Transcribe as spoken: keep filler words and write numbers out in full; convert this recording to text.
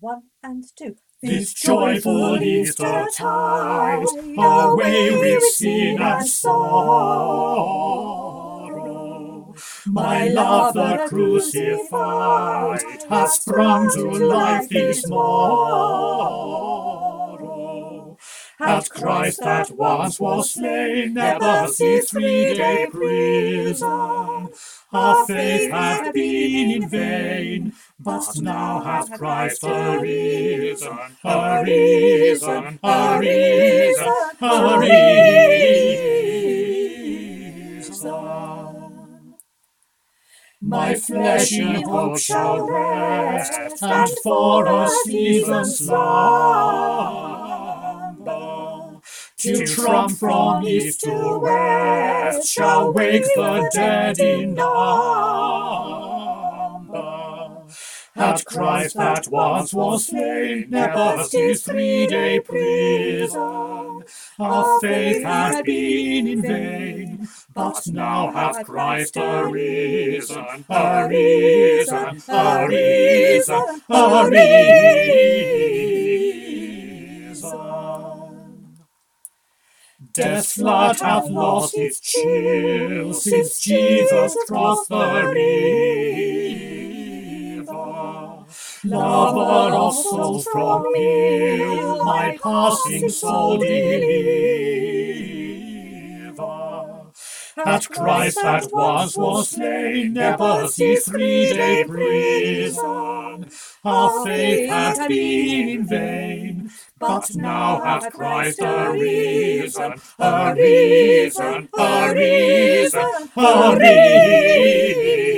One and two. This joyful Easter tide, away with sin and sorrow. My love, the crucified, has sprung to life this morrow. At Christ that once was slain, never ceased three-day prison. Our faith hath been in vain, but now hath Christ arisen, arisen, arisen, arisen. My flesh in hope shall rest, and for a season slumber. Till trump from east to west shall wake the dead in number. At Christ that once was slain, never ceased three-day prison. Our faith hath been in vain, but now hath Christ arisen, arisen, arisen, arisen. Death's flood hath lost its chill since Jesus crossed the river. Lover of souls from ill, my passing soul deliver. At Christ that once was slain, never ceased three-day prison. Our faith hath been in vain, but now hath Christ arisen, arisen, arisen, arisen.